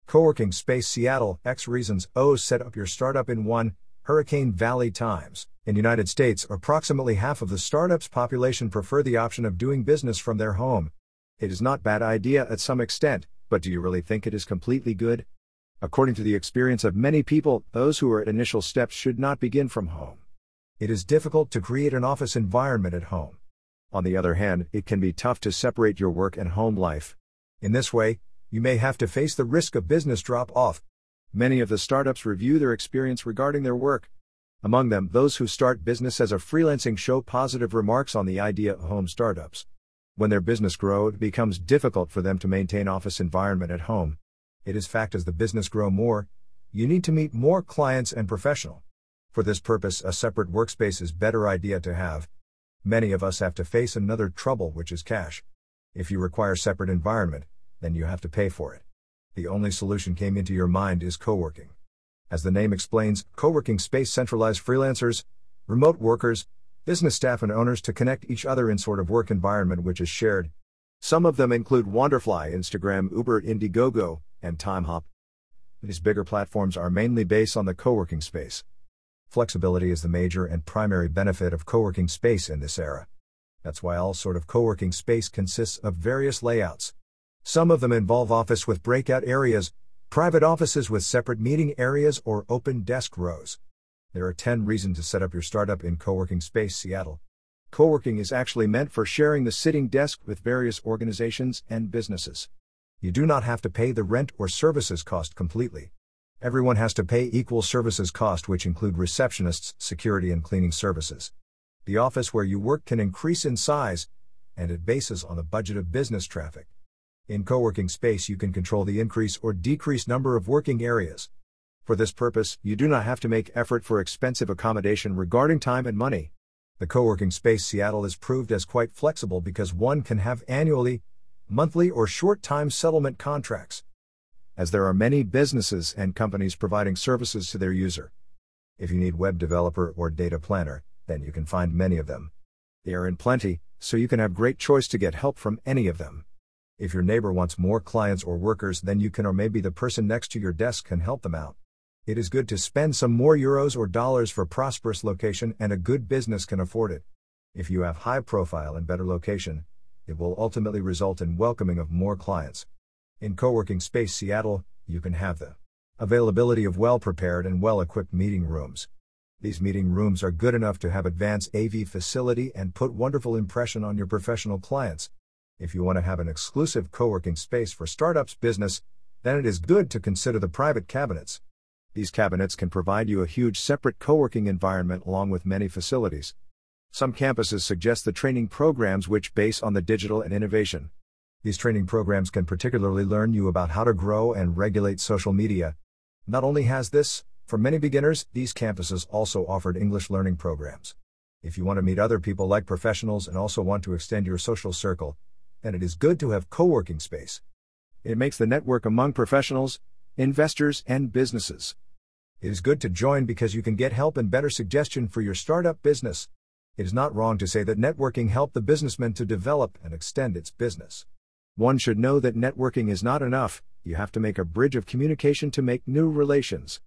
Coworking Space Seattle, X reasons. Set up your startup in 1. Hurricane Valley times. In the United States, approximately half of the startup's population prefer the option of doing business from their home. It is not a bad idea at some extent, but do you really think it is completely good? According to the experience of many people, those who are at initial steps should not begin from home. It is difficult to create an office environment at home. On the other hand, it can be tough to separate your work and home life. In this way, you may have to face the risk of business drop-off. Many of the startups review their experience regarding their work. Among them, those who start business as a freelancing show positive remarks on the idea of home startups. When their business grows, it becomes difficult for them to maintain office environment at home. It is fact as the business grow more, you need to meet more clients and professional. For this purpose, a separate workspace is better idea to have. Many of us have to face another trouble, which is cash. If you require separate environment, then you have to pay for it. The only solution came into your mind is co-working. As the name explains, co-working space centralized freelancers, remote workers, business staff and owners to connect each other in sort of work environment which is shared. Some of them include Wonderfly, Instagram, Uber, Indiegogo, and TimeHop. These bigger platforms are mainly based on the co-working space. Flexibility is the major and primary benefit of co-working space in this era. That's why all sort of co-working space consists of various layouts. Some of them involve office with breakout areas, private offices with separate meeting areas or open desk rows. There are 10 reasons to set up your startup in Coworking Space Seattle. Coworking is actually meant for sharing the sitting desk with various organizations and businesses. You do not have to pay the rent or services cost completely. Everyone has to pay equal services cost, which include receptionists, security and cleaning services. The office where you work can increase in size, and it bases on the budget of business traffic. In co-working space you can control the increase or decrease number of working areas. For this purpose, you do not have to make effort for expensive accommodation regarding time and money. The co-working space Seattle is proved as quite flexible because one can have annually, monthly or short-time settlement contracts, as there are many businesses and companies providing services to their user. If you need web developer or data planner, then you can find many of them. They are in plenty, so you can have great choice to get help from any of them. If your neighbor wants more clients or workers, then you can, or maybe the person next to your desk can help them out. It is good to spend some more euros or dollars for prosperous location, and a good business can afford it. If you have high profile and better location, it will ultimately result in welcoming of more clients. In Coworking Space Seattle, you can have the availability of well-prepared and well-equipped meeting rooms. These meeting rooms are good enough to have advanced AV facility and put wonderful impression on your professional clients. If you want to have an exclusive co-working space for startups business, then it is good to consider the private cabinets. These cabinets can provide you a huge separate co-working environment along with many facilities. Some campuses suggest the training programs which base on the digital and innovation. These training programs can particularly learn you about how to grow and regulate social media. Not only has this, for many beginners, these campuses also offered English learning programs. If you want to meet other people like professionals and also want to extend your social circle, then it is good to have co-working space. It makes the network among professionals, investors, and businesses. It is good to join because you can get help and better suggestion for your startup business. It is not wrong to say that networking helped the businessman to develop and extend its business. One should know that networking is not enough, you have to make a bridge of communication to make new relations.